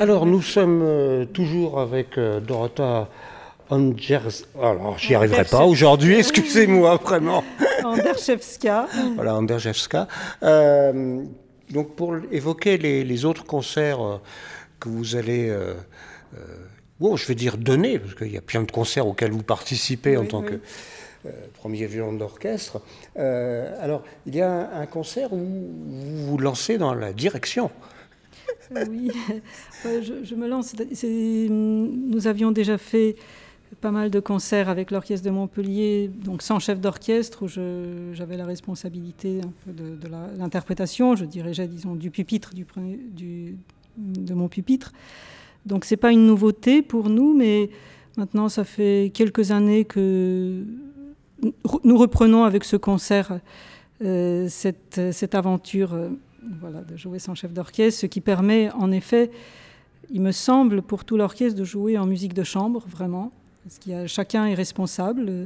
Alors, nous sommes toujours avec Dorota Andrzejewska. Alors, j'y arriverai pas aujourd'hui, excusez-moi, vraiment. Andrzejewska. Voilà, Andrzejewska. Donc, pour évoquer les autres concerts que vous allez, je vais dire donner, parce qu'il y a plein de concerts auxquels vous participez en tant que premier violon d'orchestre. Alors, il y a un concert où vous vous lancez dans la direction. Oui, je me lance. Nous avions déjà fait pas mal de concerts avec l'Orchestre de Montpellier, donc sans chef d'orchestre, où j'avais la responsabilité un peu de l'interprétation, je dirais, disons, du pupitre, de mon pupitre. Donc c'est pas une nouveauté pour nous, mais maintenant ça fait quelques années que nous reprenons avec ce concert cette aventure. Voilà, de jouer sans chef d'orchestre, ce qui permet en effet, il me semble, pour tout l'orchestre de jouer en musique de chambre, vraiment, parce chacun est responsable,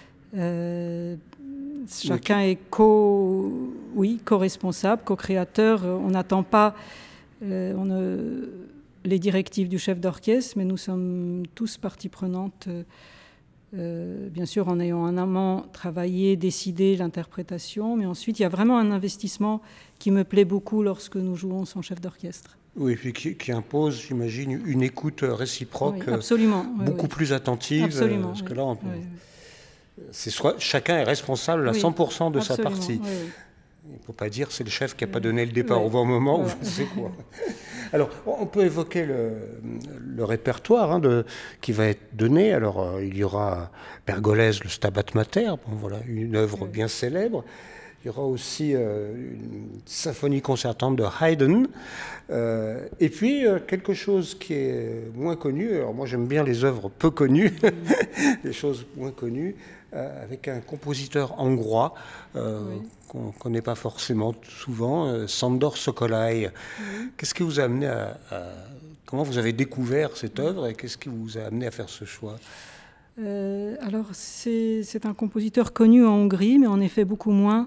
chacun est co-responsable, co-créateur. On n'attend pas les directives du chef d'orchestre, mais nous sommes tous partie prenante. Bien sûr en ayant en amont travaillé, décidé l'interprétation, mais ensuite il y a vraiment un investissement qui me plaît beaucoup lorsque nous jouons sans chef d'orchestre. Oui, puis qui impose, j'imagine, une écoute réciproque beaucoup plus attentive. Absolument, parce que là, chacun est responsable à 100% de sa partie. Il ne faut pas dire c'est le chef qui n'a pas donné le départ au bon moment, ou je ne sais quoi. Alors, on peut évoquer le répertoire qui va être donné. Alors, il y aura Pergolèse, le Stabat Mater, une œuvre bien célèbre. Il y aura aussi une symphonie concertante de Haydn. Et puis, quelque chose qui est moins connu. Alors, moi, j'aime bien les œuvres peu connues, les choses moins connues, avec un compositeur hongrois qu'on ne connaît pas forcément souvent, Sándor Szokolay. Qu'est-ce qui vous a amené comment vous avez découvert cette œuvre et qu'est-ce qui vous a amené à faire ce choix ? Alors, c'est un compositeur connu en Hongrie, mais en effet beaucoup moins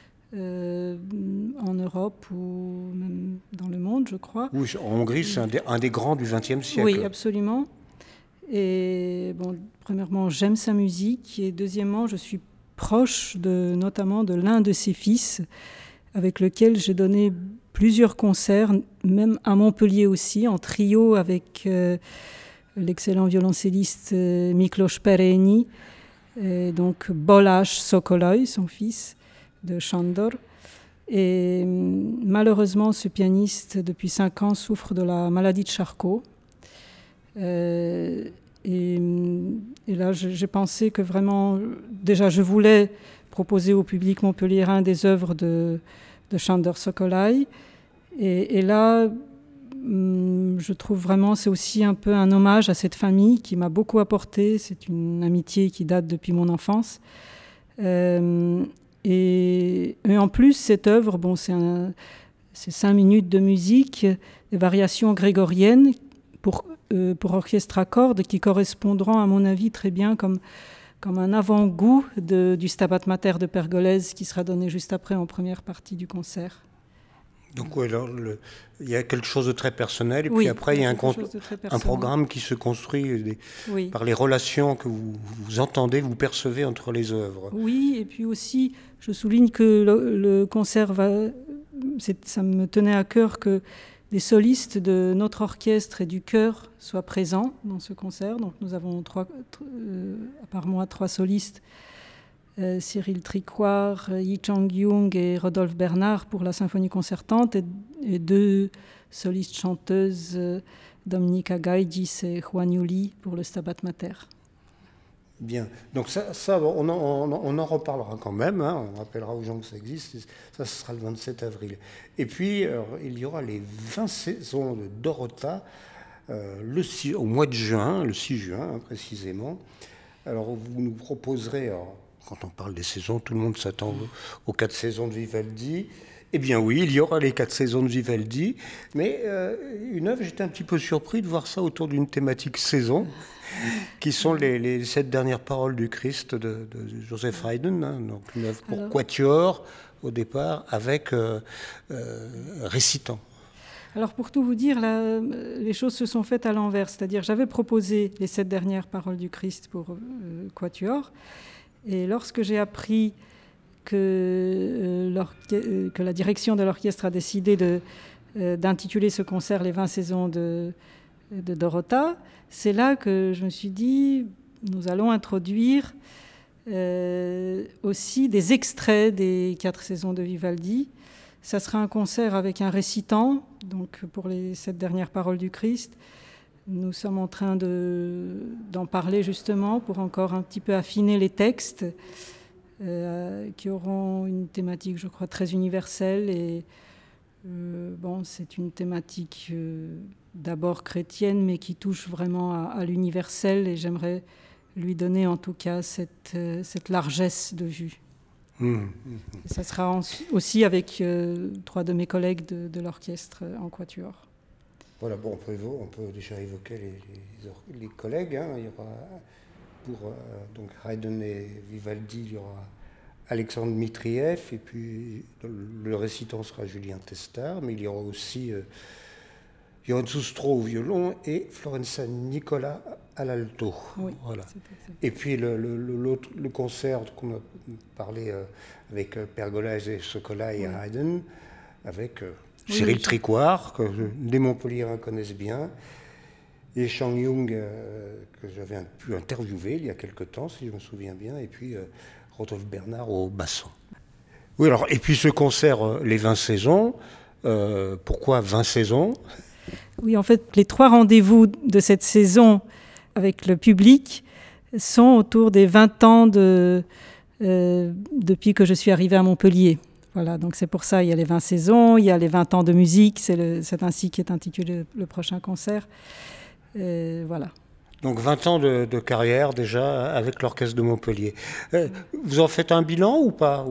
en Europe ou même dans le monde, je crois. Oui, en Hongrie, c'est un des grands du XXe siècle. Oui, absolument. Et premièrement, j'aime sa musique, et deuxièmement, je suis proche notamment de l'un de ses fils, avec lequel j'ai donné plusieurs concerts, même à Montpellier aussi, en trio avec l'excellent violoncelliste Miklós Perényi, et donc Balázs Szokolay, son fils de Sándor. Et malheureusement, ce pianiste, depuis 5 ans, souffre de la maladie de Charcot. Et là, j'ai pensé que vraiment, déjà, je voulais proposer au public montpelliérain des œuvres de Sándor Szokolay. Et là, je trouve vraiment, c'est aussi un peu un hommage à cette famille qui m'a beaucoup apporté. C'est une amitié qui date depuis mon enfance. Et en plus, cette œuvre, c'est 5 minutes de musique, des variations grégoriennes pour orchestre à cordes qui correspondront, à mon avis, très bien comme un avant-goût du Stabat Mater de Pergolèse qui sera donné juste après en première partie du concert. Donc il y a quelque chose de très personnel, et puis après il y a un programme qui se construit par les relations que vous entendez, vous percevez entre les œuvres. Oui, et puis aussi, je souligne que le concert ça me tenait à cœur que des solistes de notre orchestre et du chœur soient présents dans ce concert. Donc nous avons à part moi 3 solistes, Cyril Tricoire, Yi Chang-Young et Rodolphe Bernard pour la symphonie concertante, et 2 solistes chanteuses, Dominika Gajdzis et Juan Yuli pour le Stabat Mater. Bien, donc ça on en reparlera quand même, on rappellera aux gens que ça existe, ça ce sera le 27 avril. Et puis il y aura les 20 saisons de Dorota au mois de juin, le 6 juin précisément. Alors vous nous proposerez, quand on parle des saisons, tout le monde s'attend aux 4 saisons de Vivaldi. Eh bien oui, il y aura les 4 saisons de Vivaldi, mais une œuvre, j'étais un petit peu surpris de voir ça autour d'une thématique saison, qui sont les 7 dernières paroles du Christ de Joseph Haydn, donc une œuvre pour quatuor au départ, avec récitant. Alors pour tout vous dire, là, les choses se sont faites à l'envers. C'est-à-dire j'avais proposé les 7 dernières paroles du Christ pour Quatuor. Et lorsque j'ai appris que la direction de l'orchestre a décidé d'intituler ce concert Les 20 saisons de Dorota, c'est là que je me suis dit, nous allons introduire aussi des extraits des 4 saisons de Vivaldi. Ça sera un concert avec un récitant, donc pour les 7 dernières paroles du Christ. Nous sommes en train d'en parler justement pour encore un petit peu affiner les textes qui auront une thématique, je crois, très universelle. Et c'est une thématique d'abord chrétienne, mais qui touche vraiment à l'universel. Et j'aimerais lui donner en tout cas cette largesse de vue. Et ça sera aussi avec 3 de mes collègues de l'orchestre en quatuor. Voilà, bon, on peut déjà évoquer les collègues. Hein. Il y aura pour donc Haydn et Vivaldi, il y aura Alexandre Mitriev, et puis le récitant sera Julien Testard, mais il y aura aussi Johann Soustro au violon et Florenza Nicola à l'alto. Oui, voilà. Et puis le concert qu'on a parlé avec Pergolèse et Sokola et Haydn, avec Cyril Tricouart, que les Montpelliérains connaissent bien, et Chang Yung, que j'avais pu interviewer il y a quelque temps, si je me souviens bien, et puis Rodolphe Bernard au basson. Oui, alors, et puis ce concert, les 20 saisons, pourquoi 20 saisons ? Oui, en fait, les 3 rendez-vous de cette saison avec le public sont autour des 20 ans depuis que je suis arrivée à Montpellier. Voilà, donc c'est pour ça, il y a les 20 saisons, il y a les 20 ans de musique, c'est ainsi qu'est intitulé le prochain concert. Voilà. Donc 20 ans de carrière déjà avec l'Orchestre de Montpellier. Vous en faites un bilan ou pas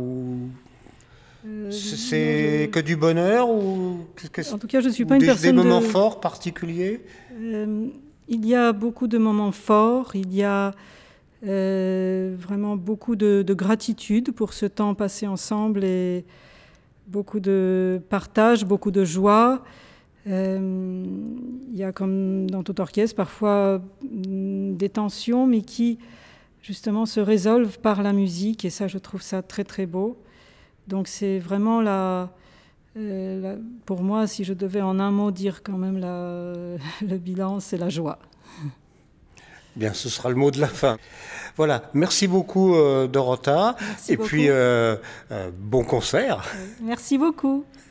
c'est que du bonheur ou en tout cas, je ne suis pas une personne des moments forts particuliers. Il y a beaucoup de moments forts, il y a vraiment beaucoup de gratitude pour ce temps passé ensemble et beaucoup de partage, beaucoup de joie. Il y a, comme dans tout orchestre, parfois des tensions, mais qui justement se résolvent par la musique, et ça, je trouve ça très très beau. Donc c'est vraiment pour moi, si je devais en un mot dire quand même le bilan, c'est la joie. Bien, ce sera le mot de la fin. Voilà, merci beaucoup Dorota. Merci beaucoup. Puis bon concert. Merci beaucoup.